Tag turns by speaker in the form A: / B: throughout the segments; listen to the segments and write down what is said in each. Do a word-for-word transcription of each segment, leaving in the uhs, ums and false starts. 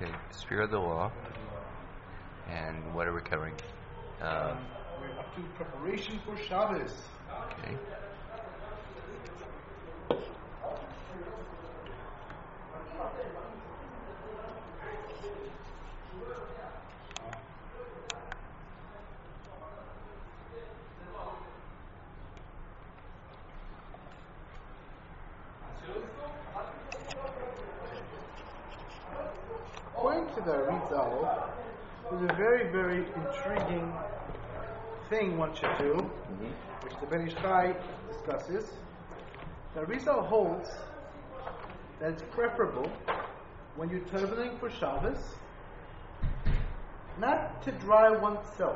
A: Okay, Sphere of the Law. And what are we covering? Uh,
B: um, we're up to preparation for Shabbos.
A: okay.
B: According to the Arizal, there's a very, very intriguing thing one should do,
A: Mm-hmm.
B: which the Ben Ish Chai discusses. The Arizal holds that it's preferable when you're traveling for Shabbos not to dry oneself.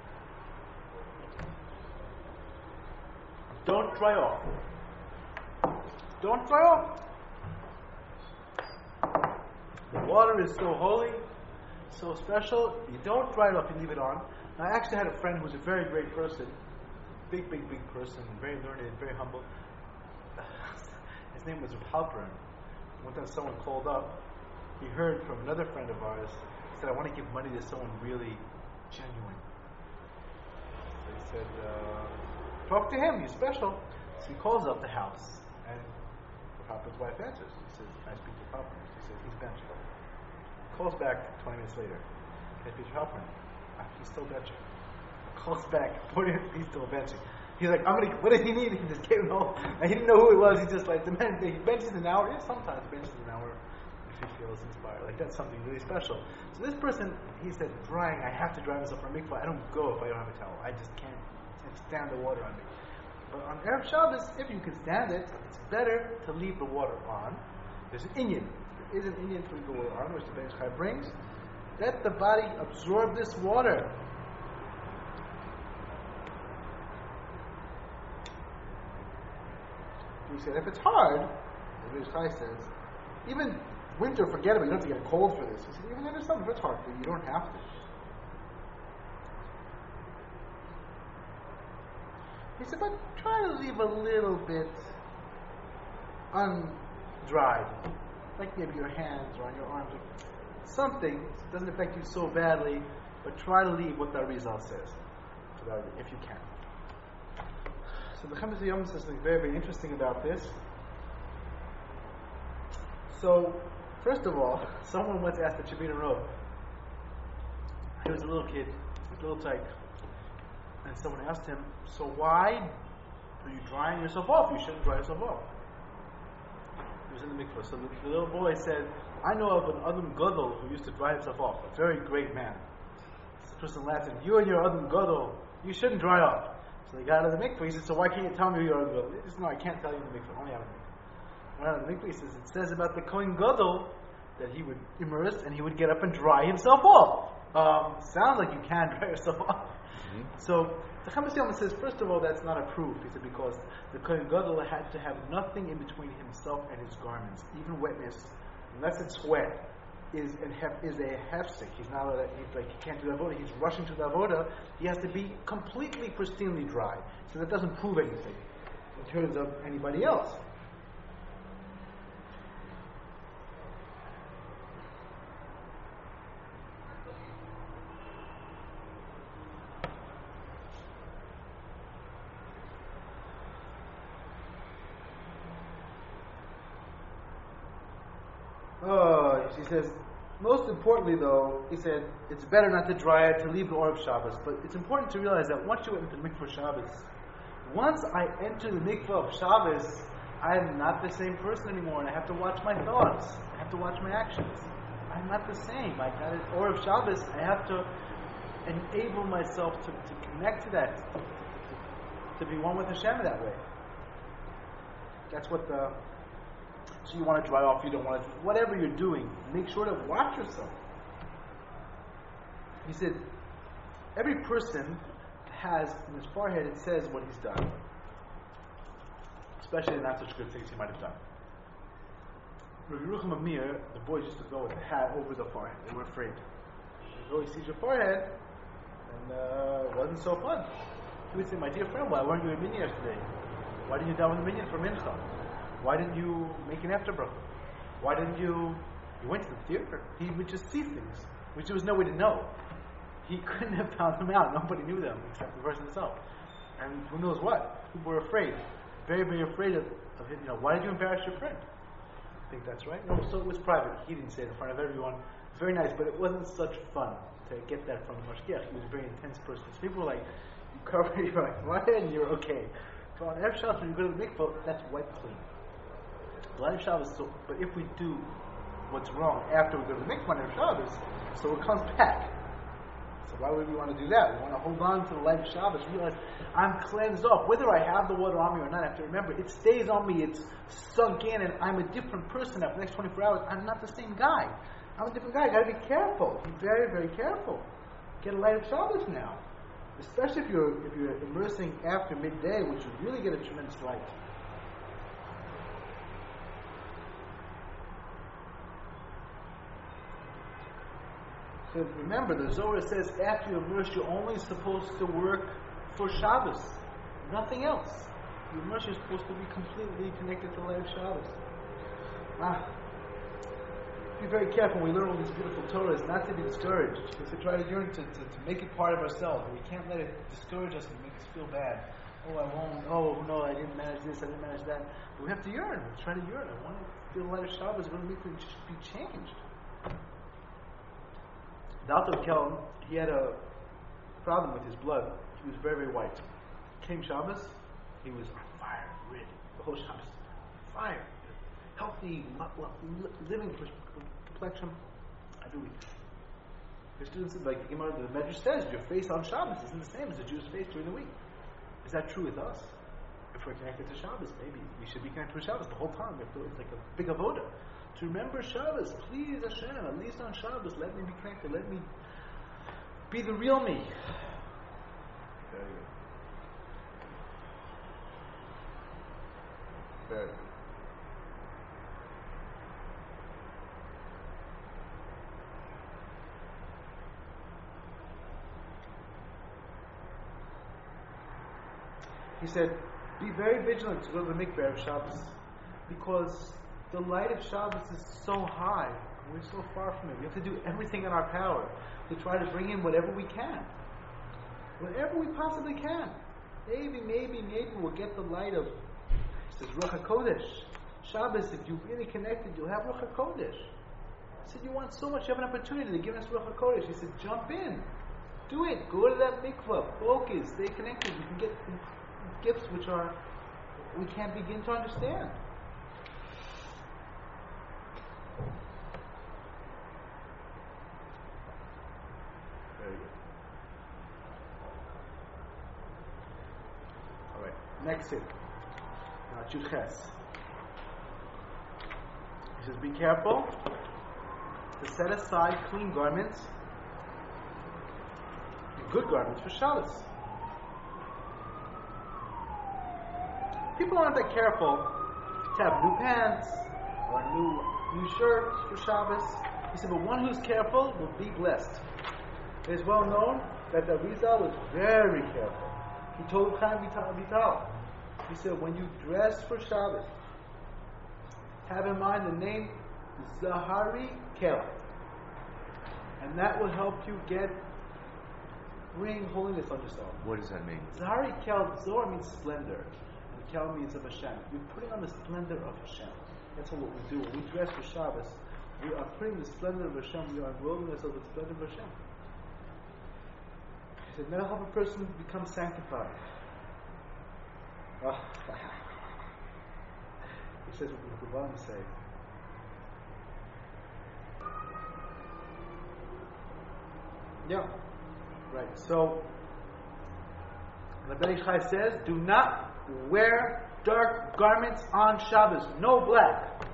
B: Don't dry off. Don't dry off. The water is so holy, so special. You don't dry it off, you leave it on. Now, I actually had a friend who was a very great person, big, big, big person, very learned, very humble. His name was Halperin. One time someone called up, he heard from another friend of ours, he said, I want to give money to someone really genuine. So he said, uh, talk to him, he's special. So he calls up the house, and Halperin's wife answers. He says, can I speak to Halperin? He says, he's benching. Calls back twenty minutes later. Can I speak to Halperin? Ah, he's still benching. Calls back forty minutes, he's still benching. He's like, I'm gonna, what does he need? He just gave him home. And he didn't know who it was. He just like, the man, he benches an hour. Yeah, sometimes he benches an hour if he feels inspired. Like, that's something really special. So this person, he said, drying, I have to dry myself for a mikvah. I don't go if I don't have a towel. I just can't, can't stand the water on me. But on Erev Shabbos, if you can stand it, it's better to leave the water on. There's an inyan. There is an inyan to leave the water on, which the Ben Ish Chai brings. Let the body absorb this water. He said, if it's hard, the Ben Ish Chai says, even winter, forget about it, you don't have to get a cold for this. He said, even in the summer, if it's hard for you, you don't have to. He said, but try to leave a little bit undried. Like maybe your hands or on your arms. Or something. It doesn't affect you so badly, but try to leave what the Arizal says. If you can. So the Chametz Yom says something very, very interesting about this. So, first of all, someone once asked the Shabbat Rov. He was a little kid, a little tyke. And someone asked him, so why are you drying yourself off? You shouldn't dry yourself off. He was in the mikvah. So the, the little boy said, I know of an Adam Gadol who used to dry himself off. A very great man. So the person laughed and you and your Adam Gadol, you shouldn't dry off. So they got out of the mikvah. He said, so why can't you tell me who your Adam Gadol? He said, no, I can't tell you in the mikvah. Only out of the mikvah. Right out of the mikvah, he says, it says about the Kohen Gadol that he would immerse and he would get up and dry himself off. Um, sounds like you can dry yourself off. So the Chametz Yom says, first of all, that's not a proof. He said because the Kohen Gadol had to have nothing in between himself and his garments, even wetness, unless it's wet, is an hef, is a hefsek. He's not a, he's like he can't do the avoda. He's rushing to the avoda. He has to be completely pristinely dry. So that doesn't prove anything in terms of anybody else. Oh, he says, most importantly though, he said, it's better not to dry it, to leave the Orb Shabbos. But it's important to realize that once you enter the mikvah Shabbos, once I enter the mikvah of Shabbos, I am not the same person anymore, and I have to watch my thoughts. I have to watch my actions. I'm not the same. I got it. Orb Shabbos, I have to enable myself to, to connect to that, to, to be one with Hashem that way. That's what the... So you want to dry off, you don't want to, whatever you're doing, make sure to watch yourself. He said, every person has, in his forehead, it says what he's done. Especially the not such good things he might have done. Rabbi Yerucham Amir, the boys used to go with a hat over the forehead. They were afraid. You go, he sees your forehead, and uh, it wasn't so fun. He would say, my dear friend, why weren't you in minyan yesterday? Why didn't you daven the minyan for mincha? Why didn't you make an after bracha? Why didn't you, he went to the theater. He would just see things, which there was no way to know. He couldn't have found them out. Nobody knew them except the person himself. And who knows what? People were afraid. Very, very afraid of, of him. You know, why did you embarrass your friend? I think that's right. No, so it was private. He didn't say it in front of everyone. It's very nice, but it wasn't such fun to get that from the mashgiach. He was a very intense person. So people were like, you cover your forehead and you're okay. So on Erev Shabbos, when you go to the mikvah, that's wiped clean. The light of Shabbos, so, but if we do what's wrong after we go to the mikvah on Erev Shabbos, so it comes back. So why would we want to do that? We want to hold on to the light of Shabbos, realize I'm cleansed off. Whether I have the water on me or not, I have to remember, it stays on me, it's sunk in, and I'm a different person after the next twenty-four hours. I'm not the same guy. I'm a different guy. I've got to be careful. Be very, very careful. Get a light of Shabbos now. Especially if you're if you're immersing after midday, which you really get a tremendous light. So remember, the Zohar says after you immerse, you're only supposed to work for Shabbos, nothing else. You immerse, you're supposed to be completely connected to the light of Shabbos. Ah. Be very careful when we learn all these beautiful Torahs, not to be discouraged. We have to try to yearn to, to, to make it part of ourselves. We can't let it discourage us and make us feel bad. Oh, I won't. Oh, no, I didn't manage this, I didn't manage that. But we have to yearn. We try to yearn. I want to feel the light of Shabbos. When we can just be changed. The Alter Kelm, he had a problem with his blood. He was very, very white. Came Shabbos, he was on fire, red. The whole Shabbos, fire. Healthy, living complexion. I do it. Your students, like the Gemara, the Medrash says, your face on Shabbos isn't the same as a Jew's face during the week. Is that true with us? If we're connected to Shabbos, maybe we should be connected with Shabbos the whole time. We have to, it's like a big avoda. To remember Shabbos, please Hashem, at least on Shabbos, let me be connected. Let me be the real me. Very good. Very good. He said, be very vigilant to go to the mikveh of Shabbos, because the light of Shabbos is so high, and we're so far from it. We have to do everything in our power to try to bring in whatever we can. Whatever we possibly can. Maybe, maybe, maybe we'll get the light of, he says, Ruach HaKodesh. Shabbos, if you're really connected, you'll have Ruach HaKodesh. He said, you want so much, you have an opportunity to give us Ruach HaKodesh. He said, jump in. Do it. Go to that mikvah. Focus. Stay connected. You can get gifts which are we can't begin to understand. Very good. All right. Next tip. Now, Yud Ches. He says, be careful to set aside clean garments, good garments for Shabbos. People aren't that careful to have new pants or new new shirts for Shabbos. He said, but one who's careful will be blessed. It is well known that the Arizal was very careful. He told Chaim Vital, he said, when you dress for Shabbos, have in mind the name Zahari Kel. And that will help you get, bring holiness on yourself.
A: What does that mean?
B: Zahari Kel, Zohar means splendor. Kel means of Hashem. We're putting on the splendor of Hashem. That's what we do. When we dress for Shabbos, we are putting the splendor of Hashem, we are enrolling ourselves with the splendor of Hashem. He said, that'll help a person become sanctified. Oh. He says what the Quran say. Yeah. Right. So, the Ben Ish Chai says, do not wear dark garments on Shabbos. No black.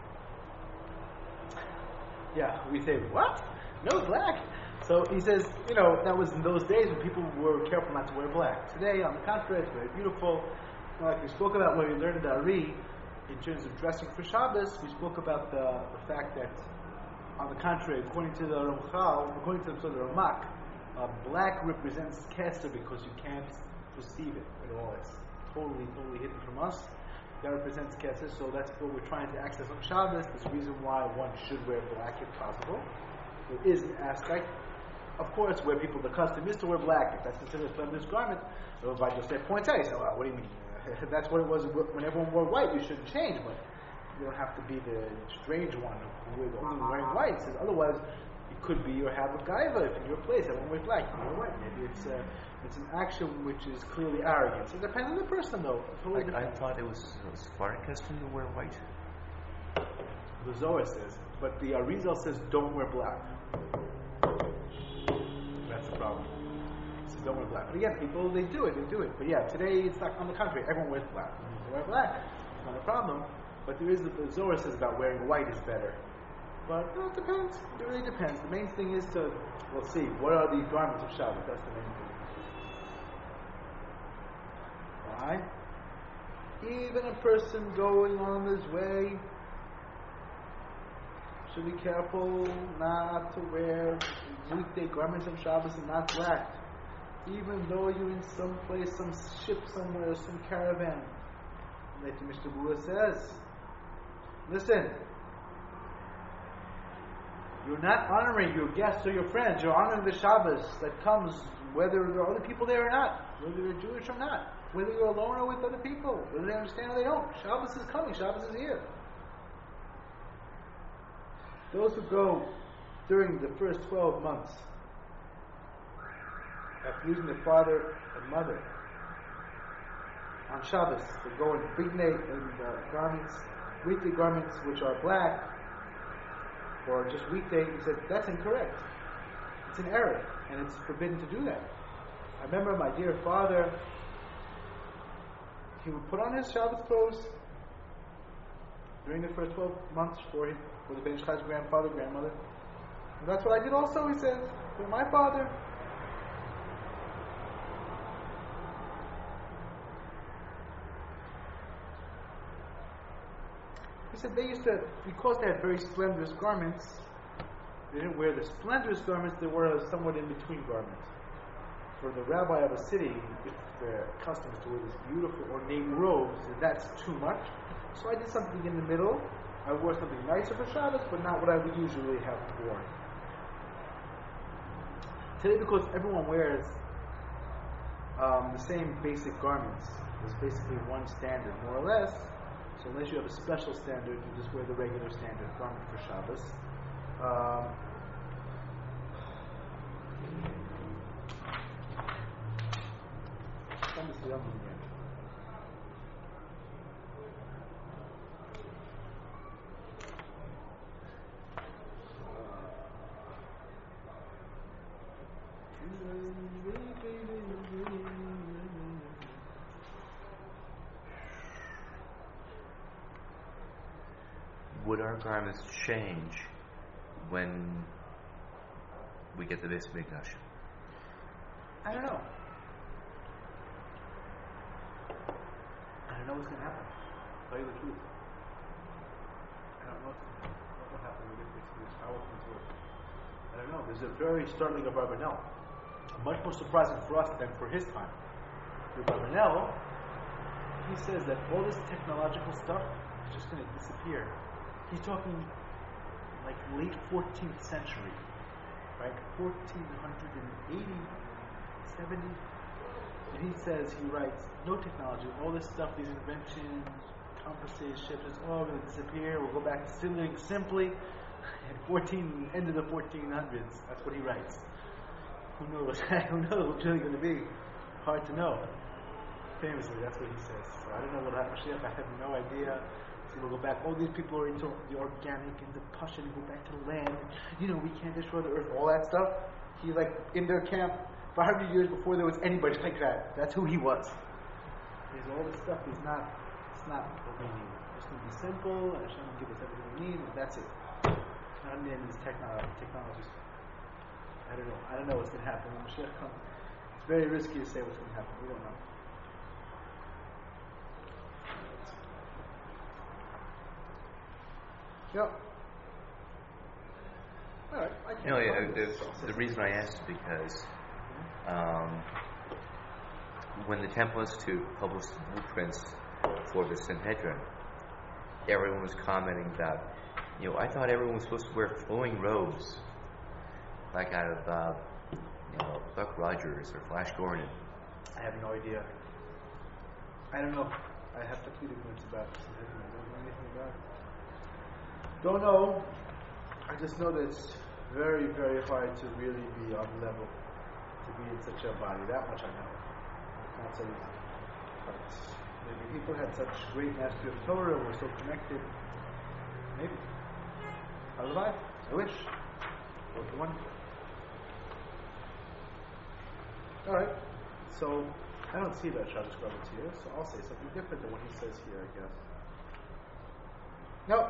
B: Yeah, we say, what? No black? So he says, you know, that was in those days when people were careful not to wear black. Today, on the contrary, it's very beautiful. Like we spoke about when we learned the Ari, in terms of dressing for Shabbos, we spoke about the, the fact that, on the contrary, according to the Ramchal, according to the, the Ramak, uh, black represents Keser because you can't perceive it at all. It's totally, totally hidden from us. that represents Kesser, so that's what we're trying to access on Shabbos. There's a reason why one should wear black if possible. There is an aspect, of course, where people, the custom is to wear black. If that's considered a splendorous garment, the Rabbi Yosef points out, he said, well, what do you mean? That's what it was when everyone wore white. You shouldn't change, but you don't have to be the strange one who is only wearing white. He says, otherwise, it could be your habit gaiva. If in your place everyone wears black, you wear white. Maybe it's uh, it's an action which is clearly arrogance. It depends on the person, though. Totally
A: I, I thought it was a Sephardic custom to wear white.
B: The Zohar says, but the Arizal says don't wear black. That's the problem. He says don't wear black. But again, people, they do it, they do it. But yeah, today it's not on the contrary. Everyone wears black. You need to wear black. It's not a problem. But there is, the Zohar says about wearing white is better. But you know, it depends. It really depends. The main thing is to, we'll see, what are these garments of Shabbat? That's the main thing. Why? Even a person going on his way should be careful not to wear weekday garments of Shabbos and not black. Even though you're in some place, some ship somewhere, some caravan. Like the Mishnah Berurah says, listen, you're not honoring your guests or your friends. You're honoring the Shabbos that comes, whether there are other people there or not, whether you're Jewish or not, whether you're alone or with other people, whether they understand or they don't. Shabbos is coming. Shabbos is here. Those who go during the first twelve months after losing their father and mother on Shabbos, they go in big in uh, garments, weekday garments which are black, or just weekday. He said that's incorrect. It's an error, and it's forbidden to do that. I remember my dear father. He would put on his Shabbos clothes during the first twelve months for his, for the Ben Ish Chai's grandfather, grandmother. And that's what I did also, he says, for my father. He said they used to, because they had very splendorous garments, they didn't wear the splendorous garments, they wore a somewhat in-between garments. For the rabbi of a city, if they're accustomed to wear these beautiful ornate robes, and that's too much. So I did something in the middle. I wore something nicer for Shabbos, but not what I would usually have worn. Today, because everyone wears um, the same basic garments, there's basically one standard, more or less. So unless you have a special standard, you just wear the regular standard garment for Shabbos. Um,
A: Would our garments change when we get the Beis Mikdash?
B: I don't know. I don't know what's going to happen. To tell you the truth. I don't know what will happen with this. How it's going to work. I don't know. There's a very startling of Abarbanel. Much more surprising for us than for his time. With Abarbanel, he says that all this technological stuff is just going to disappear. He's talking like late fourteenth century, right? fourteen eighty, seventy. And he says, he writes, no technology, all this stuff, these inventions, compasses, ships, it's all going to disappear. We'll go back to living simply. And fourteen, end of the fourteen hundreds, that's what he writes. Who knows? Who knows what's really going to be? Hard to know. Famously, that's what he says. So I don't know what happened. I have no idea. So we'll go back. All these people are into the organic and the passion and go back to the land. You know, we can't destroy the earth. All that stuff. He's like in their camp five hundred years before there was anybody like that. That's who he was. There's all this stuff. He's not. It's not obeying. It's going to be simple, and Hashem will give us everything we need, and that's it. It's not in the end of these technology, technologies. I don't know. I don't know what's going to happen when Mashiach comes. It's very risky to say what's going to happen. We don't know. Yep. All right. I can't
A: You know, yeah, the, the reason I asked is because um, when the Temple Institute published the blueprints before the Sanhedrin, everyone was commenting that, you know, I thought everyone was supposed to wear flowing robes, like out of, uh, you know, Buck Rogers or Flash Gordon.
B: I have no idea. I don't know. I have to plead ignorance about this. I don't know anything about it. Don't know. I just know that it's very, very hard to really be on the level, to be in such a body. That much I know. It's not so easy. But maybe people had such great mastery of Torah and were so connected. Maybe. Otherwise, I wish. What you want. Alright. So, I don't see that Shabbos garments here, so I'll say something different than what he says here, I guess. No.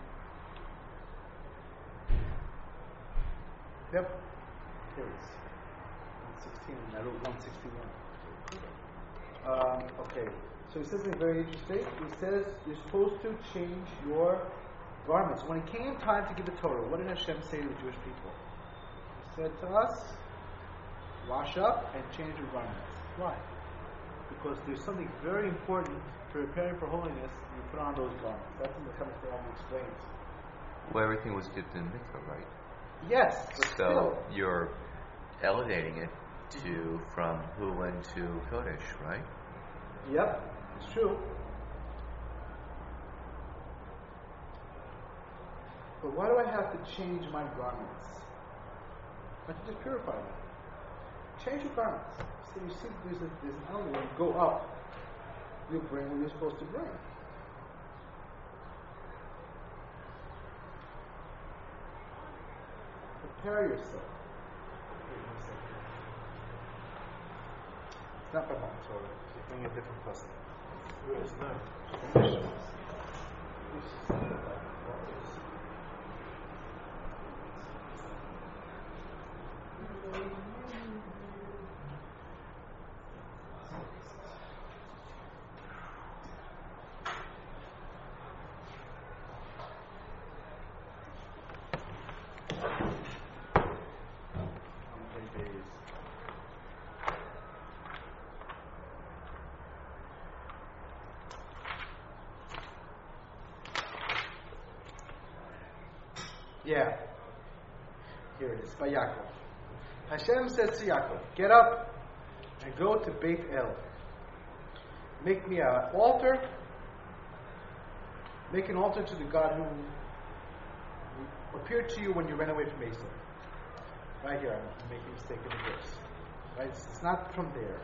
B: Yep. Here it is. one sixteen. I wrote one sixty-one. Um, okay. So he says something very interesting. He says you're supposed to change your garments. When it came time to give the Torah, what did Hashem say to the Jewish people? He said to us, wash up and change your garments. Why? Because there's something very important for preparing for holiness, you put on those garments. That's what the Chametz Chaim explains.
A: Well, everything was dipped in mikvah, right?
B: Yes, but
A: So
B: still.
A: you're elevating it to from Hulin to Kodesh, right?
B: Yep, it's true. But why do I have to change my garments? I can just purify them. Change your garments. So you see, there's, a, there's an element when you go up, you bring what you're supposed to bring. Prepare yourself. It's not by Mount Torah. You bring a different person. Where is that? Yeah. Here it is, by Yaakov. Hashem says to Yaakov, get up and go to Beit El. Make me an altar. Make an altar to the God who appeared to you when you ran away from Esau. Right here, I'm making a mistake in the verse. Right? It's, it's not from there.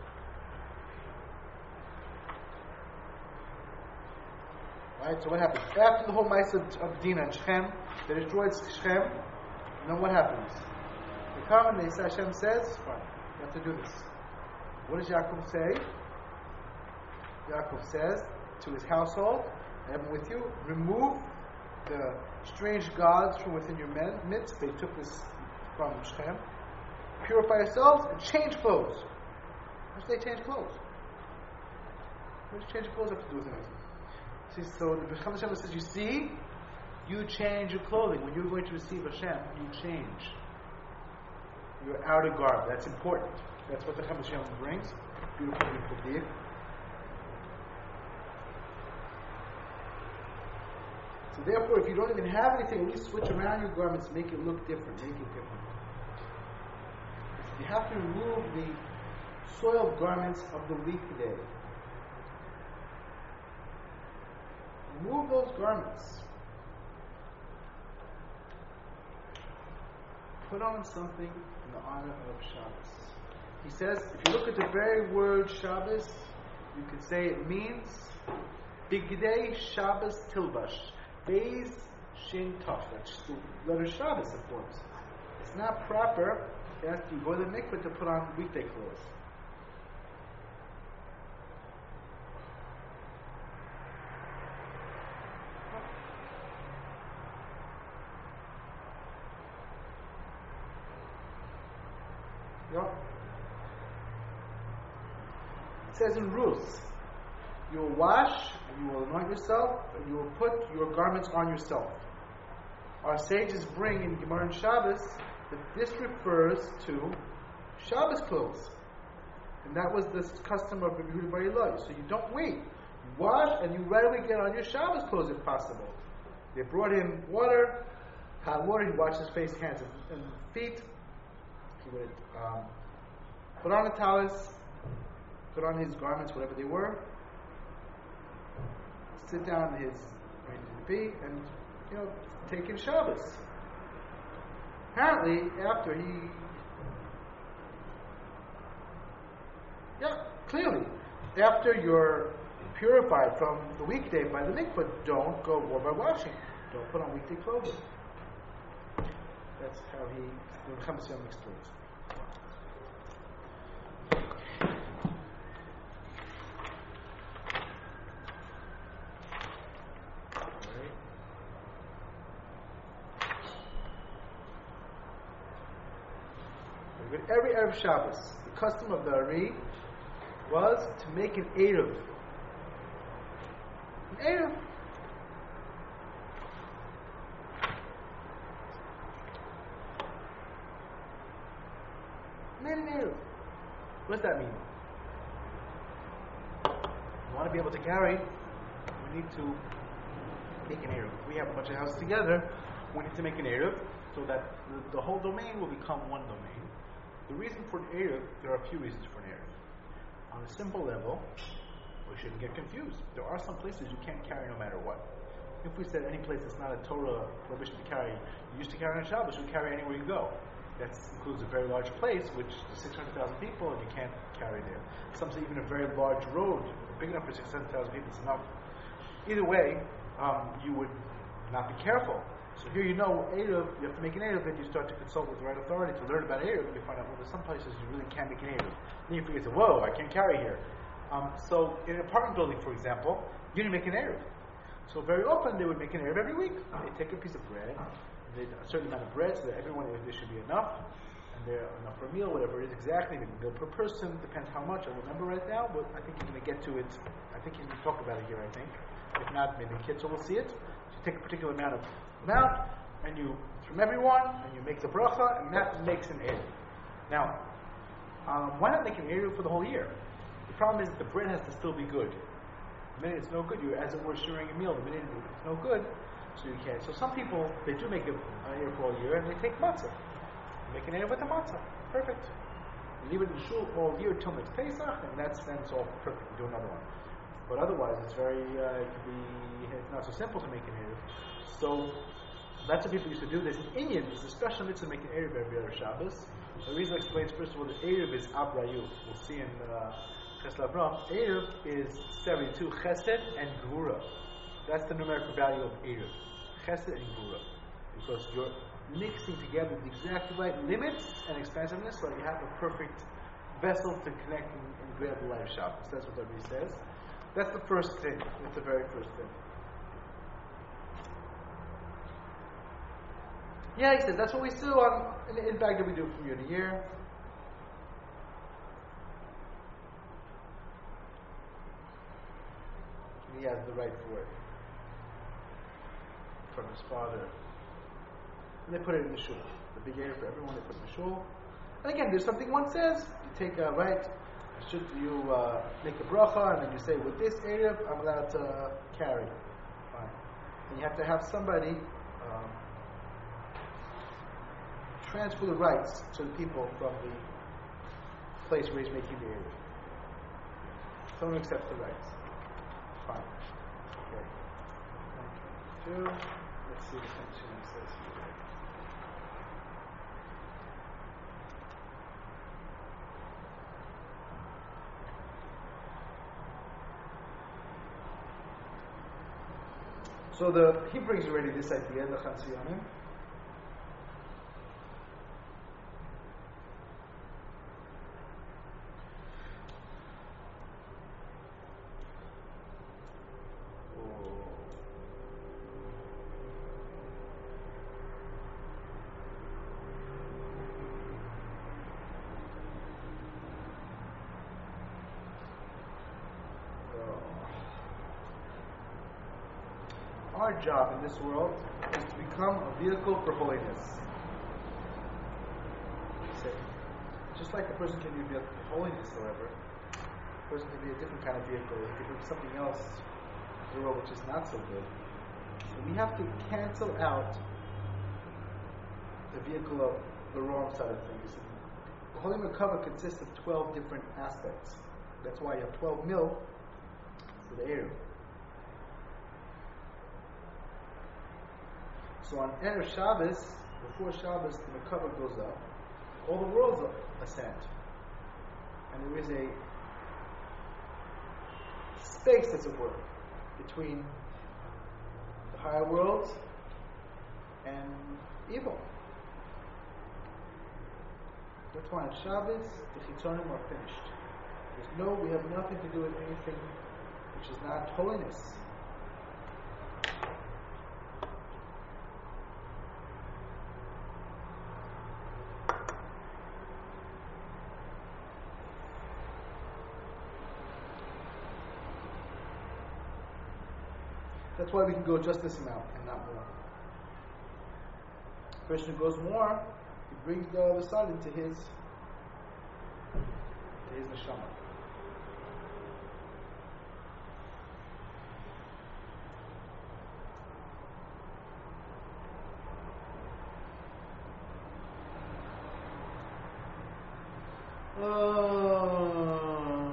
B: Right? So what happens? After the whole mice of, of Dinah and Shechem, they destroyed Shechem, and then what happens? They come and they say, Hashem says, fine, you have to do this. What does Yaakov say? Yaakov says to his household, I am with you, remove the strange gods from within your midst. They took this from Shechem. Purify yourselves and change clothes. What does they change clothes? What does change clothes have to do with anything? See, so the B'cham Hashem says, you see, you change your clothing. When you're going to receive Hashem, you change your outer garb. That's important. That's what the B'cham Hashem brings. Beautiful, beautiful deed. So therefore, if you don't even have anything, at least switch around your garments, make it look different, make it different. You have to remove the soiled garments of the weekday. Remove those garments. Put on something in the honor of Shabbos. He says, if you look at the very word Shabbos, you could say it means Bigdei Shabbos Tilbash. Beis Shin Taf. That's the letter Shabbos, of course. It's not proper after you go to the mikveh to put on weekday clothes. It says in Ruth, you will wash and you will anoint yourself and you will put your garments on yourself. Our sages bring in Gemara and Shabbos that this refers to Shabbos clothes. And that was the custom of Rabbi Yehuda Bar Ilai. So you don't wait. You wash and you right away get on your Shabbos clothes if possible. They brought him water, hot water. He washed his face, hands, and, and feet. He would um, put on a talus, put on his garments, whatever they were, sit down in his where he needed to be, and you know, take in Shabbos. Apparently, after he, yeah, clearly, after you're purified from the weekday by the mikvah, don't go or by washing. Don't put on weekday clothing. That's how he, the Chaim explains. Every Erev Shabbos, the custom of the Ari was to make an Eruv. An Eruv. Made an Eruv. What does that mean? You want to be able to carry, we need to make an Eruv. We have a bunch of houses together, we need to make an Eruv so that the, the whole domain will become one domain. The reason for an Eruv, there are a few reasons for an Eruv. On a simple level, we shouldn't get confused. There are some places you can't carry no matter what. If we said any place that's not a Torah prohibition to carry, you used to carry on Shabbos, you carry anywhere you go. That includes a very large place, which is six hundred thousand people, and you can't carry there. Some say even a very large road, big enough for six hundred thousand people, is enough. Either way, um, you would not be careful. So here you know, Eruv, you have to make an Eruv, then you start to consult with the right authority to learn about Eruv, and you find out, well, there's some places you really can't make an Eruv. Then you forget, whoa, I can't carry here. Um, so in an apartment building, for example, you didn't make an Eruv. So very often they would make an Eruv every week. They take a piece of bread, they a certain amount of bread, so that everyone, there should be enough, and there enough for a meal, whatever it is exactly, maybe a meal per person, depends how much. I don't remember right now, but I think you're going to get to it. I think you can talk about it here, I think. If not, maybe the kids will see it. So you take a particular amount of amount, and you, from everyone, and you make the bracha, and that makes an Eruv. Now, um, why not make an Eruv for the whole year? The problem is that the bread has to still be good. The minute it's no good, you're as it were sharing a meal. The minute it's no good, so you can't. So some people, they do make an Eruv for all year, and they take matzah. They make an Eruv with the matzah. Perfect. You leave it in shul all year till next Pesach, and that's then it's all perfect. You do another one. But otherwise, it's very, uh, it can be, it's not so simple to make an Eruv. So, that's what people used to do. There's an Indian, there's a special mitzvah to make an Eruv every other Shabbos. The reason explains, first of all, that Eruv is Abrayu. We'll see in uh, Chesed Avram. Eruv is seventy-two, Chesed and Gvura. That's the numerical value of Eruv. Chesed and Gvura. Because you're mixing together the exact right limits and expansiveness so you have a perfect vessel to connect and, and grab the light of Shabbos. That's what the Rebbe says. That's the first thing. That's the very first thing. Yeah, he says, that's what we do on, in, in fact, that we do from year to year. And he has the right for it from his father. And they put it in the shul. The big area for everyone, they put it in the shul. And again, there's something one says. You take a right, should you uh, make a bracha, and then you say, with this area, I'm allowed to uh, carry. Fine. And you have to have somebody um, transfer the rights to the people from the place where he's making the area. Someone accepts the rights. Fine. Okay. Two. Let's see what Hashem says here. So the he brings already this idea, the Chansiyanim. Our job in this world is to become a vehicle for holiness. So, just like a person can be a vehicle for holiness, however, A person can be a different kind of vehicle. He can bring something else to the road which is not so good. So we have to cancel out the vehicle of the wrong side of things. The Holy Merkava consists of twelve different aspects. That's why you have twelve mil for the Eruv. So on Erev Shabbos, before Shabbos, the Merkava goes up. All the worlds ascend. And there is a space, as it were, between the higher worlds and evil. That's why on Shabbos, the Chitzonim are finished. There's no, we have nothing to do with anything which is not holiness. That's why we can go just this amount and not more. The person who goes more, he brings the other side into his, to his neshama. Oh.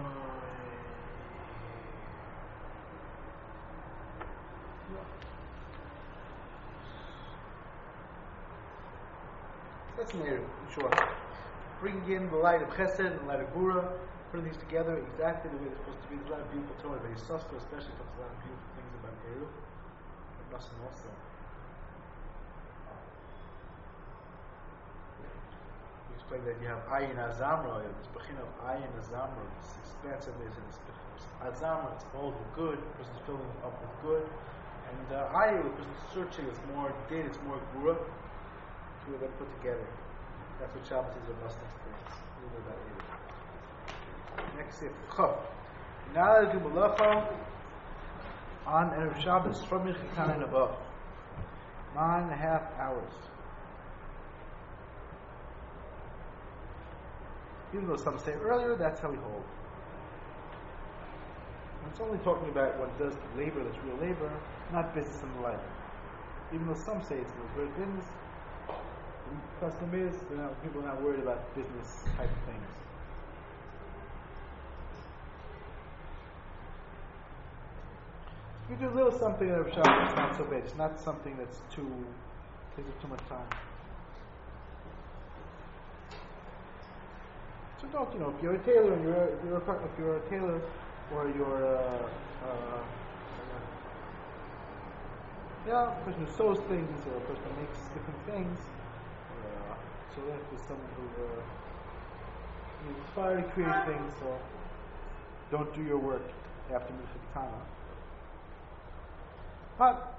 B: That's an area, in short. Bringing in the light of Chesed and the light of Gura, putting these together exactly the way they're supposed to be. There's a lot of beautiful Torah, very suspect, especially talks a lot of beautiful things about Eruv. And Rasim also. We explained that you have Ayin Azamra, you have this Bechina of Ayin Azamra, this expansiveness and this Azamra, it's all the good, the person's filling up with good. And uh, Ayin, the person's searching, it's more data, it's more Gura. Two of them put together. That's what Shabbos is a must experience. A little bit about Eruv. Next is Chav. Now let's do Malacha on Erev Shabbos from Minchatan and above. Nine and a half hours. Even though some say earlier, that's how we hold. It's only talking about what does labor that's real labor, not business and the like. Even though some say it's real business, the custom is not, people are not worried about business type of things. If you do a little something in Erev Shabbos, it's not so bad. It's not something that's too takes up too much time. So don't, you know, if you're a tailor and you're a, if you're a, if you're a tailor or you're a, uh, yeah, a person who sews things or a person who makes different things. Uh, so that is someone who uh, is inspired to create things. So don't do your work after Minchas Tana. But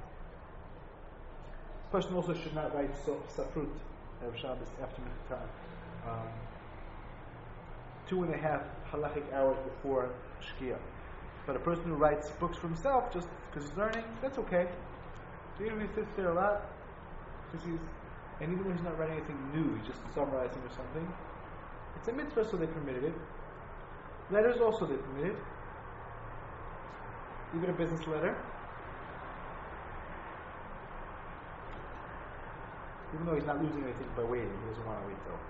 B: a person also should not write so, Safrut Erev Shabbos after Minchas Tana. Um, two and a half halachic hours before Shkia. But a person who writes books for himself just because he's learning, that's okay. So even if he sits there a lot, because he's, and even when he's not writing anything new, he's just summarizing or something, it's a mitzvah, so they permitted it. Letters also they permitted. Even a business letter. Even though he's not losing anything by waiting, he doesn't want to wait though.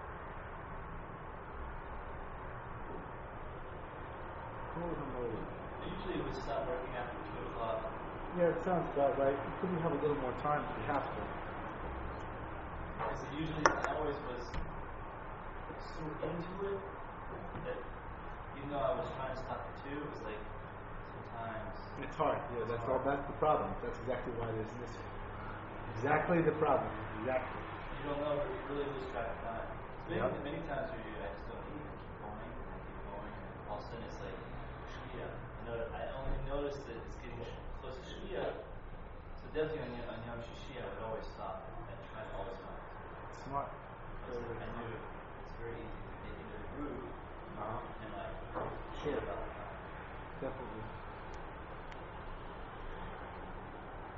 C: Usually we stop working after two o'clock.
B: Yeah, it sounds about right. You could have a little more time if you have to.
C: Because usually I always was so into it that even though I was trying to stop at two, it was like sometimes
B: it's hard. Yeah,
C: it's
B: that's
C: hard.
B: all. That's the problem. That's exactly why there's this. Exactly the problem. Exactly.
C: You don't know, you really lose track of time. So many,
B: Yep.
C: many times where you I just don't need to keep going and I keep going and all of a sudden it's like Shkia. I know I only noticed that it's getting close to Shkia. So definitely on, on Yom Shishi I would always stop and try to always find it.
B: Smart.
C: Because I knew it's very easy to get into the groove
B: Uh-huh.
C: and like
B: Sure.
C: forget about the time.
B: Definitely.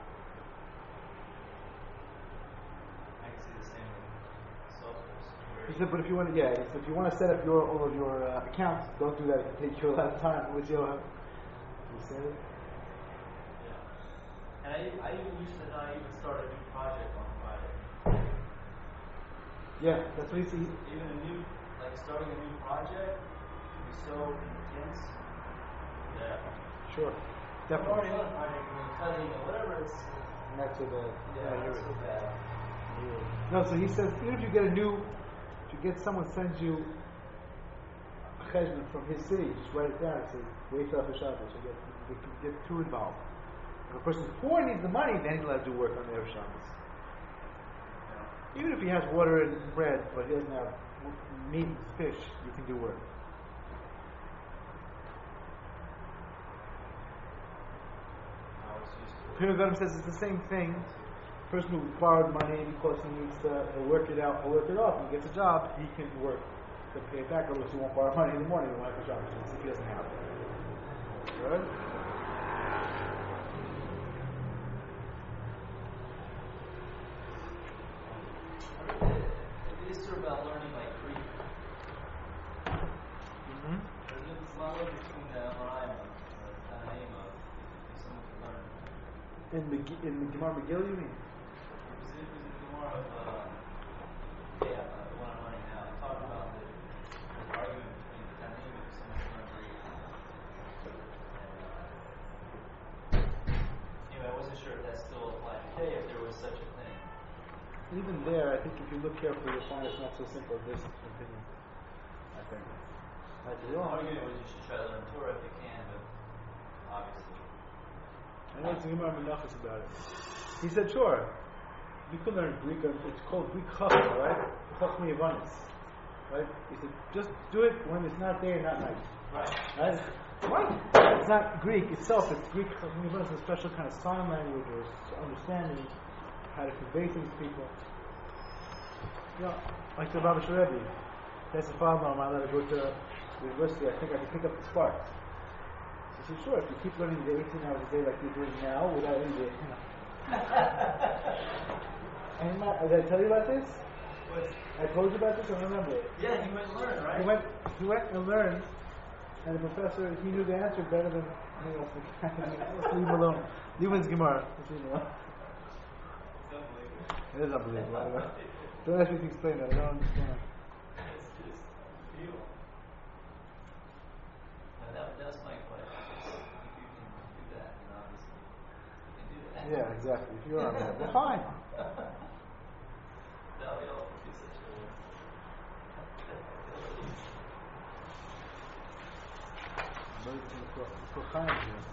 C: I can see the same with Salesforce. Where
B: He said, but if you want to, yeah, he said, if you want to set up your all of your uh, accounts, don't do that. It can take you a lot of time. Which you'll have. He said it.
C: Yeah. And I, I even used to not even start a new project on Friday.
B: Yeah, that's what he said.
C: Even a new, like starting a new project can be so intense. Yeah.
B: Sure.
C: I'm
B: Definitely.
C: already on a project, and then cutting or whatever, it's,
B: Not so bad.
C: yeah,
B: you're
C: not so
B: right.
C: bad.
B: No, so he says, even if you get a new, if you get someone sends you a cheshbon from his city, just write it down. It says, wait till after Shabbos. So you get, you can get too involved. If a person poor needs the money, then he's allowed to do work on the Erev Shabbos. Even if he has water and bread, but he doesn't have meat and fish, you can do work.
C: I was used to it.
B: Piragadim says it's the same thing. Person who borrowed money because he needs to he'll work it out, he'll work it off, and he gets a job, he can work to pay it back, otherwise he won't borrow money in the morning, he won't have a job, since he doesn't have it. Good?
C: It is sort of about learning like Greek.
B: Mm-hmm.
C: There's a lot of between the M R I and the Tanaim of if someone can learn.
B: In the in the Gemara Megillah, you mean?
C: It was, it was in the more of uh, yeah, uh, the one I'm running now. It talked about the, the argument between the Tanaim if someone can learn Greek. And, uh, anyway, I wasn't sure if that still applied today, if there was such a thing.
B: Even there, I think if you look carefully, you'll find it's not so simple as this opinion. I think. I
C: The
B: wrong.
C: argument was you should try to learn Torah if you can, but obviously.
B: I know it's Gemara Menachos about it. He said, sure, you can learn Greek, it's called Greek Chachma, right? Chachma Yavanis. Right? He said, just do it when it's not day and not night.
C: Right.
B: Right? What? It's not Greek itself, it's Greek Chachma Yavanis, a special kind of sign language or understanding how to convey things to people. You know, like the Baba Rebbe. That's the father, am I allowed to go to university? I think I can pick up the sparks. He said, sure, if you keep learning the eighteen hours a day like you're doing now, without any day, you know. And my, did I tell you about this?
C: What?
B: I told you about this, I don't remember it.
C: Yeah, you went and learn, right?
B: He went, he went and learned, and the professor, he knew the answer better than anyone else. Let's leave him alone. Leave his Gemara. Let's leave him alone.
C: It's unbelievable.
B: It is unbelievable. I don't know. Don't ask me to explain that. I don't understand.
C: It's just real. And that, that's my question. If you can do that, then obviously you can do that.
B: Yeah, exactly. If you're on that, well, fine.
C: That we all do such a
B: Let's go find here.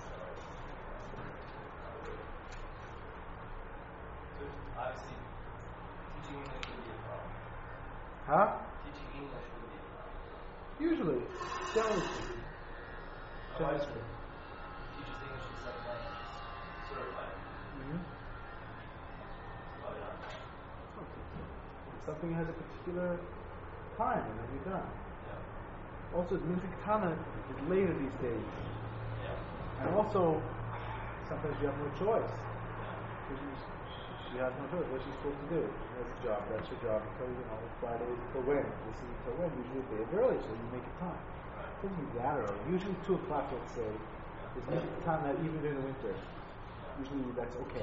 C: So obviously, teaching English would be a problem.
B: Huh?
C: Teaching English would be a problem.
B: Usually. Generally speaking.
C: My
B: Generally
C: wife
B: speaking.
C: teaches English in second language, certified.
B: Mm-hmm.
C: Probably not.
B: Something has a particular time and then you're done.
C: Yeah.
B: Also, Minzik Tana is later these days.
C: Yeah.
B: And also, sometimes you have no choice.
C: Yeah.
B: Because you, she has no choice. What's she supposed to do? She has a job. That's her job until, you know, Friday until when? This is until when? Usually a day early, so you make it time.
C: Right.
B: It doesn't be that early. Usually two o'clock, let's say, is Minzik Tana even during the winter. Usually that's okay.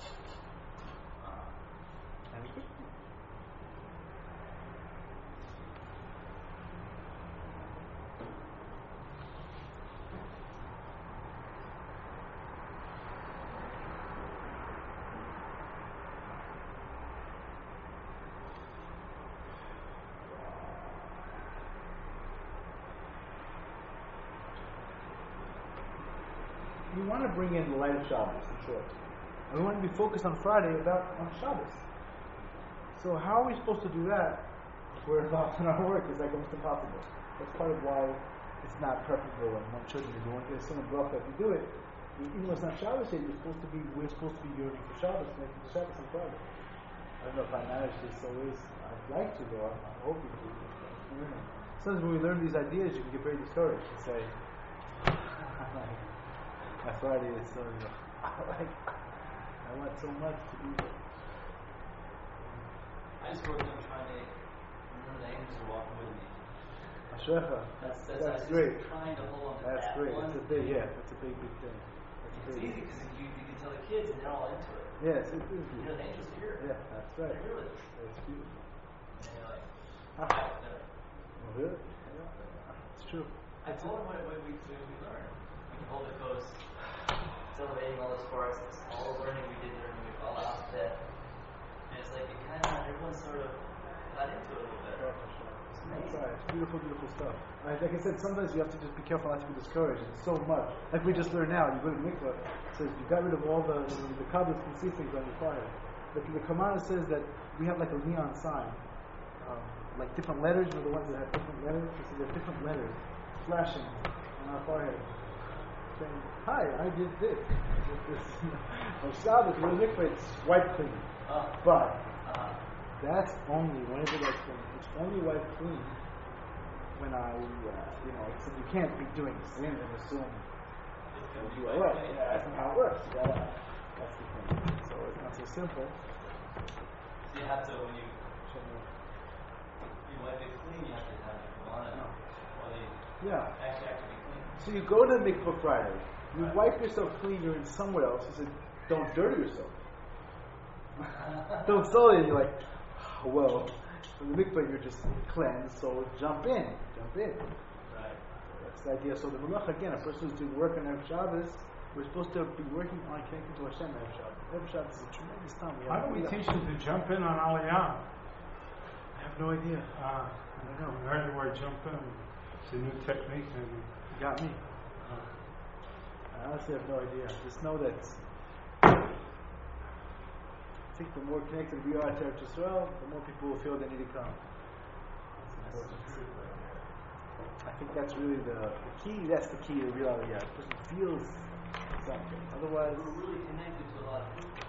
C: Uh,
B: And we want to bring in the light of Shabbos, in short. And we want to be focused on Friday about on Shabbos. So how are we supposed to do that if we're involved in our work? It's like almost impossible. That's part of why it's not preferable when one shouldn't be doing it. There's some bracha if you do it. Even though it's not Shabbos yet, you're supposed to be, we're supposed to be yearning for Shabbos, making the Shabbos on Friday. I don't know if I manage this always. I'd like to, though. I'm, I'm hoping to. You know. Sometimes when we learn these ideas, you can get very discouraged and say, my Friday is so, you know, like, I want so much to do.
C: I just work on trying to
B: Ashrecha.
C: That's,
B: That's,
C: that's,
B: that's
C: I'm
B: great.
C: just trying to hold on to
B: That's
C: that
B: great.
C: one
B: That's a big,
C: thing.
B: yeah, that's a big, big thing. That's
C: It's
B: big.
C: easy because you, you can tell the kids and they're all into it.
B: Yes, it is
C: You
B: good.
C: know, the angels hear it.
B: Yeah, that's right.
C: They hear it.
B: That's beautiful.
C: And you're like,
B: Ah.
C: "Wow, they're-"
B: Oh, really? Yeah, it's true.
C: I told them what, what we, we, we learned. We can hold the coast, celebrating all the sparks, all the learning we did during the week, all the alphabet. And it's like, it kind of, everyone sort of got into it a little bit. It's
B: That's
C: amazing.
B: right. It's beautiful, beautiful stuff. Like, like I said, sometimes you have to just be careful not to be discouraged. It's so much. Like we just learned now, you go to the mikvah, it says you got rid of all the, the, the Kabbalists can see things on your forehead. Like the Kamana says that we have like a neon sign, um, like different letters, you know, the ones that have different letters. It says there are different letters flashing on our forehead, saying, "Hi, I did this." this on Shabbos, when you mikvah, it's white clean,
C: Oh,
B: but
C: uh-huh.
B: that's only when is it white clean? It's only white clean when I, uh, you know, so you can't be doing sin and assume
C: It's
B: it'll
C: gonna
B: be
C: be
B: all
C: like,
B: right. Yeah, that's not how it works. You gotta, that's the thing. So it's not so simple.
C: So you have to, when you, you wipe it clean, you have to have it on it. Or they
B: Yeah.
C: actually have to be clean.
B: So you go to the mikvah Friday. You
C: Right.
B: wipe yourself clean. You're in somewhere else. You said, don't dirty yourself. Don't slowly. You're like, oh, well, in the mikvah you're just cleansed. So jump in. Jump in.
C: Right.
B: That's the idea. So the malach again, a person who's doing work on Erev Shabbos, we're supposed to be working on connecting to Hashem Erev Shabbos. Erev Shabbos is a tremendous time. We
D: How
B: have
D: do we
B: to
D: teach them to jump in on Aliyah?
B: I have no idea.
D: Uh,
B: I don't know.
D: I heard the word jump in. It's a new technique. Maybe.
B: You got me.
D: Uh,
B: I honestly have no idea. Just know that I think the more connected we are to Eretz Yisrael, the more people will feel they need to come. That's important. I think that's really the, the key. That's the key to real Aliyah. The person feels something. Otherwise,
C: We're really connected to a lot of people.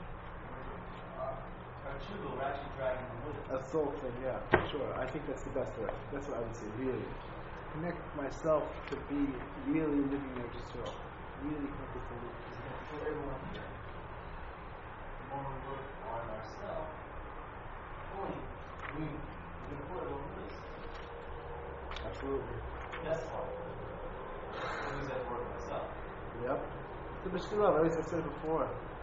C: Uh, our tshuva, we're actually dragging them with us.
B: a soul thing, yeah, for sure. I think that's the best way. That's what I would say, really. Connect myself to be really living Eretz Yisrael. Really connected to live.
C: Because we're going to pull everyone here. The more we work on ourselves, pulling, we, we're going to pull everyone with us.
B: Absolutely.
C: That's the hard part. I lose that work myself.
B: Yep. The Bishkirov, I always I said it before.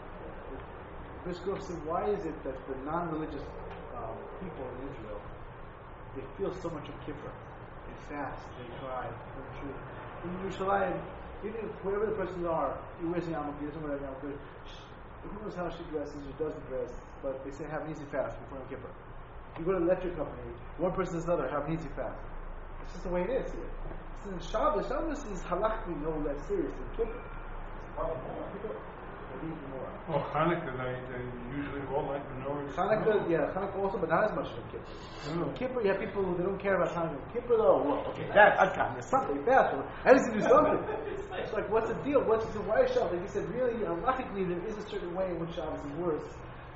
B: The Bishkirov said, why is it that the non-religious um, people in Israel, they feel so much of Kippur? They fast, they cry, they're true. In Yerushalayim, even whoever the person are, he wears a yarmulke, he doesn't wear a yarmulke, who knows how she dresses or doesn't dress, but they say have an easy fast before Yom Kippur. You go to the electric company, one person says another, have an easy fast. It's just the way it is here. This is Shabbos. Shabbos is halachically no less serious than Kippur.
C: Probably more.
B: Kippur, maybe even more.
D: well, Hanukkah, they, they usually all like menorahs.
B: Hanukkah, yeah, Hanukkah also, but not as much as in Kippur.
D: Oh.
B: Kippur, you have people who they don't care about Hanukkah. Kippur, though, well, okay, that I can't. There's something fast. I need to do something. It's like, what's the deal? What's the why is Shabbos? Like he said, really, halachically, there is a certain way in which Shabbos is worse.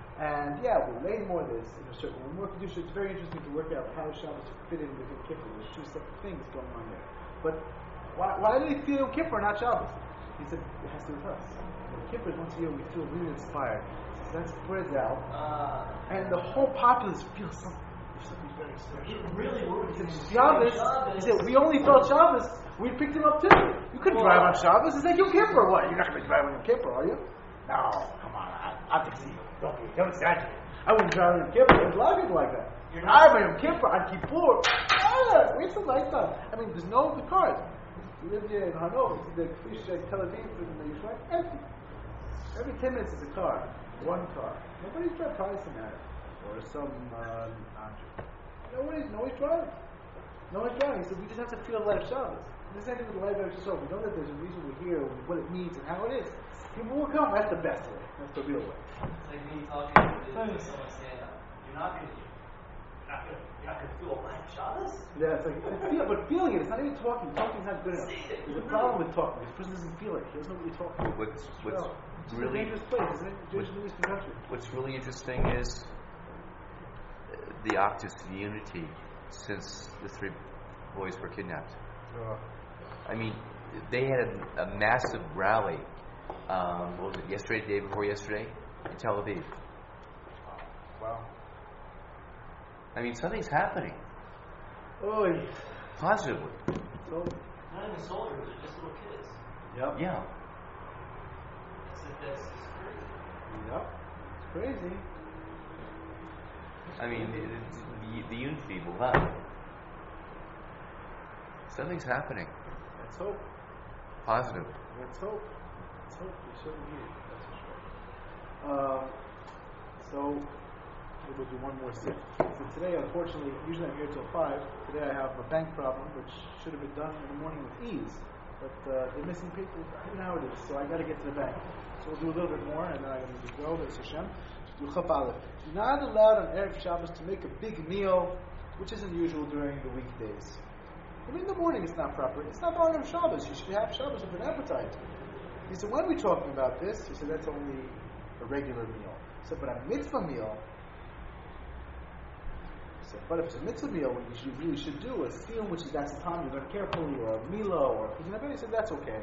B: And yeah, we're laying more of this in a certain way. More Kedusha, it's very interesting to work out how Shabbos fit in within Kippur. There's two separate things going on there. But why, why do they feel Kippur, not Shabbos? He said, it has to do with us. When Kippur is once a year, we feel really inspired. So that spreads out.
C: Uh,
B: And the whole populace feels something. There's something very special.
C: it really works.
B: He said, Shabbos, he said, we only felt Shabbos, we picked him up too. You couldn't drive on Shabbos. It's like Yom Kippur. What? You're not going to drive on Yom Kippur, are you? No, come on. I, I think so. Don't be, don't exaggerate. I wouldn't drive on Yom Kippur. There's a lot of people like that. You're not on Yom Kippur, on Kippur. Ah, wait till nighttime. I mean, there's no the cars. We live here in Hanover. The Kfisha Tel Aviv and the Yerushalayim empty. Every ten minutes is a car. One car. Nobody's driving probably some matter. Or some uh, object. Nobody's, nobody's driving. No one's driving. So we just have to feel the light of Shabbos. The same thing with the light of Eretz Yisrael. We know that there's a reason we're here, what it means, and how it is. People will come. That's the best way. That's the real way.
C: It's like me talking to someone saying, you're not going to, you're not going to, you're not going to feel a life Shabbos?
B: Yeah, it's like, it's feel, but feeling it, it's not even talking. Talking's not good enough. There's a problem with talking. This person doesn't feel it. He doesn't know what you're talking about.
A: What's what's
B: Well, it's a
A: really
B: dangerous place, isn't it? Dangerous Middle Eastern country.
A: what's really interesting is the Octus unity since the three boys were kidnapped. I mean, they had a, a massive rally. Um, what was it? Yesterday, the day before yesterday, in Tel Aviv.
B: Wow.
A: I mean, something's happening.
B: Oh,
A: Positively.
B: So,
C: Not even soldiers, they're just little kids.
B: yep.
A: Yeah.
C: That's, that's just crazy.
B: Yep. It's crazy.
A: I mean, it, it, the, the unity will have. Something's happening.
B: Let's hope.
A: Positive.
B: Let's hope. Let's hope. We certainly need it. That's for sure. Um, so, we'll do one more sip. So today, unfortunately, usually I'm here till five. Today I have a bank problem, which should have been done in the morning with ease. But uh, they're missing people. I don't know how it is, so I got to get to the bank. So we'll do a little bit more, and then I'm going to go. That's Hashem. Do Chaf Aleph. You're not allowed on Erev Shabbos to make a big meal, which isn't usual during the weekdays. I mean, in the morning it's not proper. It's not on Erev Shabbos. You should have Shabbos with an appetite. He said, when are we talking about this? He said, that's only a regular meal. He said, but a mitzvah meal. He said, but if it's a mitzvah meal, what you should, really should do is siyum, which is that's the time you learn carefully, or a milo, or a he said, that's okay.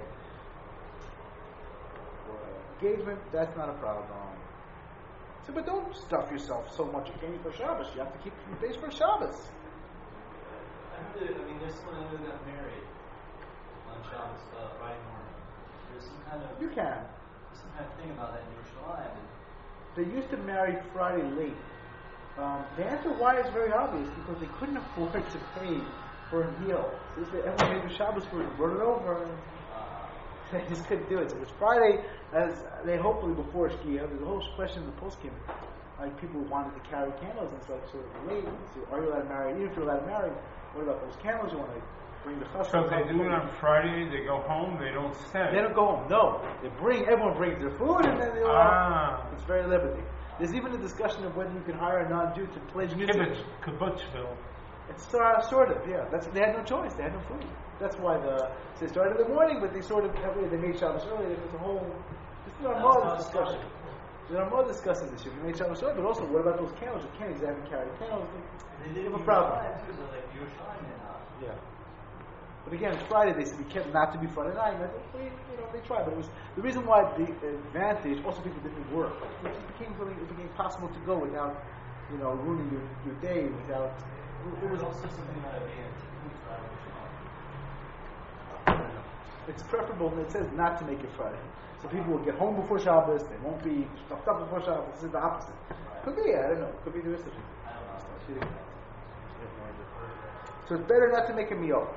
B: Or engagement, that's not a problem. He said, but don't stuff yourself so much you can't eat for Shabbos. You have to keep your face for Shabbos.
C: I heard that, I mean, there's someone I know that got married on Shabbos, uh, Friday morning. There's some kind of
B: You can.
C: there's some kind of thing about that in Yerushalayim. And
B: They used to marry Friday late. Um, the answer why is very obvious, because they couldn't afford to pay for a meal. So they said, everyone made the Shabbos for it, brought it over, and they just couldn't do it. So it was Friday, as they hopefully before Shkia, there's a whole question in the poskim, like people wanted to carry candles and stuff, so late. So are you allowed to marry? Even if you're allowed to marry, what about those candles you want to bring the chassid?
D: So they do it on Friday, they go home, they don't stay.
B: They don't go home. No, they bring. Everyone brings their food, and then they all.
D: Ah.
B: It's very liberating. There's even a discussion of whether you can hire a non-Jew to pledge music.
D: Kibbutz, kibbutzville.
B: It's uh, sort of, yeah. That's they had no choice. They had no food. That's why the so they started in the morning, but they sort of they made Shabbos early. There was a whole. This is our more discussion. There are more discussing this. You made Shabbos early, but also what about those candles? You can't exactly carry candles.
C: they
B: They
C: did
B: have a problem.
C: Yerushalayim too, so like Yerushalayim and uh,
B: Yeah. But again, it's Friday. They said we kept not to be Friday night. And I think we, you know, they tried, but it was the reason why the advantage. Also, people didn't work. It became really, it became possible to go without, you know, ruining your, your day. Without it, it was.
C: also something about it being typically Friday Yerushalayim.
B: It's preferable. And it says not to make it Friday, so people will get home before Shabbos. They won't be stuffed up before Shabbos. This is the opposite. Could be. I don't know. Could be the rest of it.
C: I don't know.
B: She didn't- she had no idea. So it's better not to make a meal.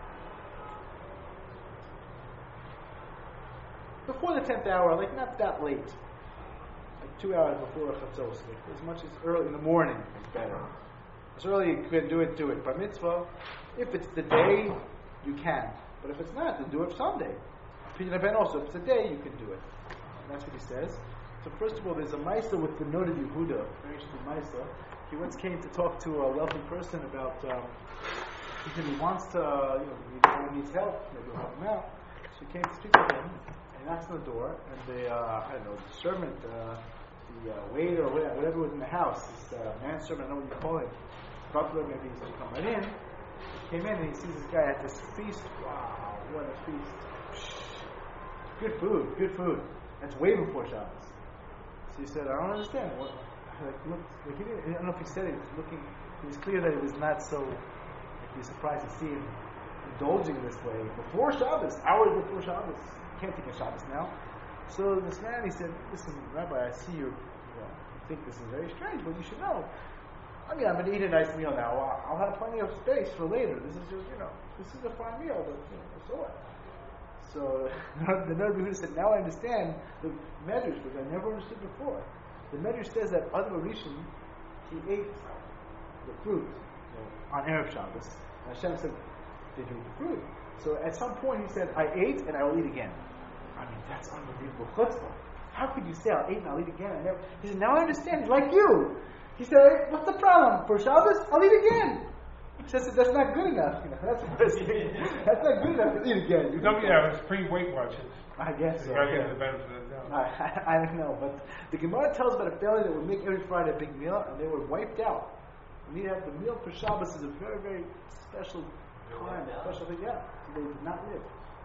B: Before the tenth hour, like not that late. Like two hours before Chatzos. Like as much as early in the morning is better. As early you can do it, do it. Bar mitzvah, if it's the day, you can. But if it's not, then do it Sunday. Pidyon Ben also, if it's a day, you can do it. And that's what he says. So first of all, there's a Maisa with the noted Yehuda. Very interesting Maisa. He once came to talk to a wealthy person about, um, he said he wants to, uh, you know, he needs help, maybe he'll help him out. So he came to speak with him, and he knocks on the door, and the, uh, I don't know, the servant, uh, the uh, waiter, or whatever, whatever was in the house, this uh, manservant, I don't know what you call it, butler, maybe he's to come right in. He came in, and he sees this guy at this feast. Wow, what a feast. Good food, good food. That's way before Shabbos. So he said, I don't understand. What, like, look, like he didn't, I don't know if he said it, he was looking, it was clear that it was not so, like he was surprised to see him indulging this way before Shabbos, hours before Shabbos. You can't take a Shabbos now. So this man, he said, listen, Rabbi, I see you, you know, you think this is very strange, but you should know. I mean, I'm going to eat a nice meal now. I'll have plenty of space for later. This is just, you know, this is a fine meal, but, you know, so what? So the Nerd Yehuda said, now I understand the Medrash, which I never understood before. The Medrash says that Adam Rishon, he ate the fruit, you know, on Erev Shabbos. And Hashem said, did you eat the fruit? So at some point he said, I ate and I will eat again. I mean, that's unbelievable chutzpah. How could you say, I'll eat and I'll eat again? I never, he said, now I understand. He's like you. He said, hey, what's the problem? For Shabbos, I'll eat again. He says, that's not good enough. You know, that's the first thing. That's not good enough to eat again. You
D: No, yeah, it's pre Weight Watchers.
B: I guess so.
D: You gotta
B: yeah.
D: get the benefit of the doubt.
B: I, I don't know, but the Gemara tells about a family that would make every Friday a big meal, and they were wiped out. And you have the meal for Shabbos is a very, very special time, a special thing. Yeah, they did not live.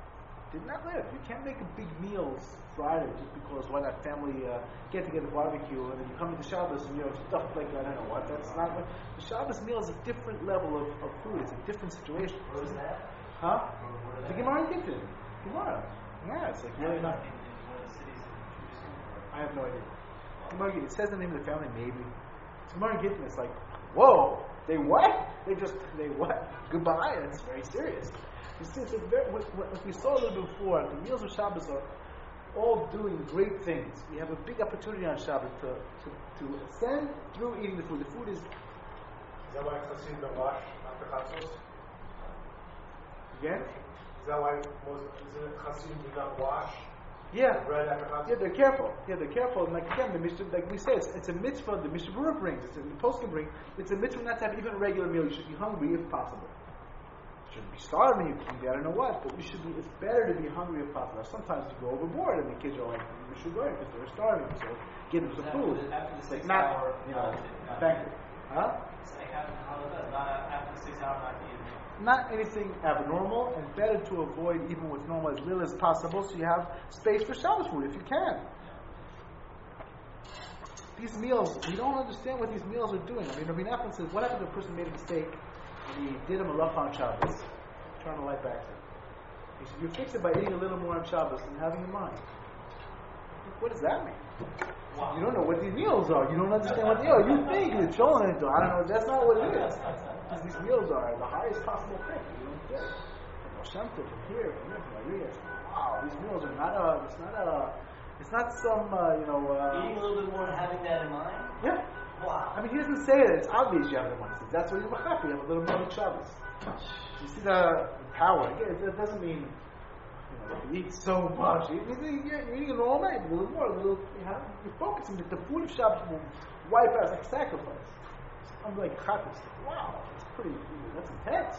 B: did not live. You can't make a big meals Friday just because why not family uh, get together barbecue and then you come to Shabbos and you know stuff like I don't know what. That's not what the Shabbos meal is a different level of, of food. It's a different situation.
C: Where was that?
B: Huh?
C: Where
B: The
C: was that?
B: Gemara Gittin. Gemara. Yeah, it's like really not.
C: In, in one of the cities in Jerusalem?
B: I have no idea. Gemara Gittin. It says the name of the family, maybe. Gemara Gittin is like, whoa, they what? They just, they what? Goodbye. That's very serious. You see, it's a very, what, what we saw a little bit before, the meals of Shabbos are all doing great things. We have a big opportunity on Shabbos to, to, to ascend through eating the food. The food is,
E: Is that why Chassidim don't wash after Chatzos?
B: again?
E: Is that why most isn't it Chassidim do not wash
B: Yeah.
E: bread after Chatzos?
B: Yeah, they're careful. Yeah, they're careful. And like again, the Mishnah, like we say, it's, it's a mitzvah. The Mishnah Berurah brings. It's a, the Poskim bring. It's a mitzvah not to have even a regular meal. You should be hungry if possible. You shouldn't be starving. You can be I don't know what, but you should be. It's better to be hungry if possible. Now, sometimes you go overboard, and the kids are like, "We should go because they're starving." So give them some
C: After
B: food.
C: the- after the
B: It's
C: six
B: like not,
C: hour,
B: you know,
C: not- not-
B: banquet. Huh?
C: It's like after Halacha, not after the six hour, not to eat.
B: Not anything abnormal, and better to avoid even what's normal as little as possible, so you have space for Shabbos food if you can. These meals, we don't understand what these meals are doing. I mean, Rabbi Nachman says, what happened if a person made a mistake and he did him a rough on Shabbos? Turn the light back to him. He said, you fix it by eating a little more on Shabbos and having in mind. What does that mean?
C: Wow.
B: You don't know what these meals are. You don't understand what they are. You think the children do. I don't know. That's not what it is. Because these meals are the highest possible thing. You don't get it. From Hashem from here, from here, from Maria. Wow, these meals are not a. It's not a. It's not some. Uh, you know. Uh,
C: Eating a little bit more and having that in mind?
B: yeah.
C: Wow.
B: I mean, he doesn't say that. It's obvious you have the money. That's why you're happy. You have a little more Shabbos. You see the, the power. Again, it doesn't mean. You know, you eat so much. You, you, you're eating it all night, a little more, a little. You have, you're focusing. But the food of Shabbos will wipe out. It's like sacrifice. I'm like chatas. Wow, that's pretty. That's intense.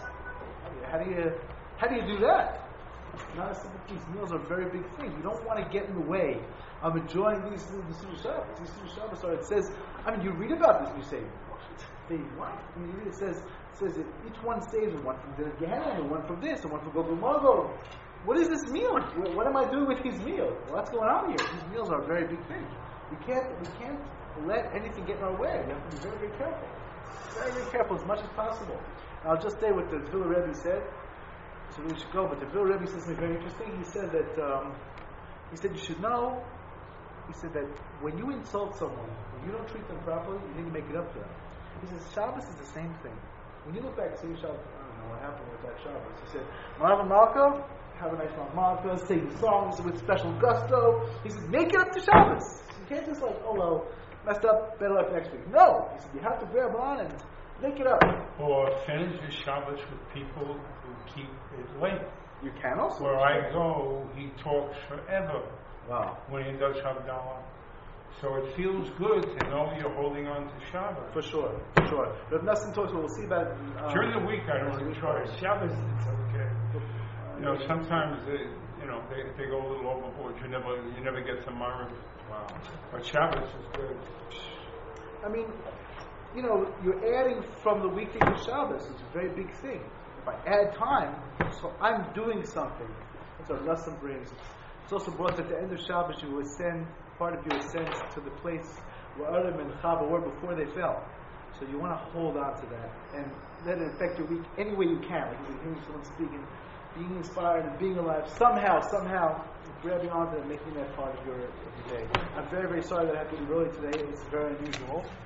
B: How do you how do you do that? Not as simple. These meals are a very big thing. You don't want to get in the way of enjoying these the Suda Shabbos. These Suda Shabbos are. It says. I mean, you read about this and you say, they what? I mean, it says it says that each one saves one from the Gehenna, and one from this, and one from Gogol Magog. What is this meal? What, what am I doing with these meals? What's going on here? These meals are a very big thing. We can't we can't let anything get in our way. We have to be very very careful. Very, very careful as much as possible. And I'll just say what the Vilna Rebbe said, so we should go, but the Vilna Rebbe says something very interesting. He said that, um, he said you should know, he said that when you insult someone, when you don't treat them properly, you need to make it up to them. He says Shabbos is the same thing. When you look back and say Shabbos, I don't know what happened with that Shabbos. He said, Marav Malka, have a nice Malka, sing the songs with special gusto. He said, make it up to Shabbos. You can't just like, oh well, messed up, better luck next week. No! He said, you have to grab on and make it up.
D: Or finish your Shabbos with people who keep it late.
B: You can also.
D: Where I go, he talks forever
B: Wow.
D: when he does Havdalah. So it feels good to know you're holding on to Shabbos.
B: For sure, for sure. But Nassim talks, we'll see about um,
D: During the week, I don't enjoy it. Shabbos, it's okay. You know, sometimes they, you know, they, they go a little overboard. You never, you never get to Marav.
B: Wow.
D: But Shabbos is good.
B: I mean, you know, you're adding from the weekday to Shabbos. It's a very big thing. If I add time, so I'm doing something. That's what Nassim brings. It's also brought at the end of Shabbos, you ascend, part of your ascent to the place where Adam and Chava were before they fell. So you want to hold on to that and let it affect your week any way you can. Like you're hearing someone speaking, being inspired and being alive, somehow, somehow, grabbing onto it and making that part of your, of your day. I'm very, very sorry that I had to leave early today. It's very unusual.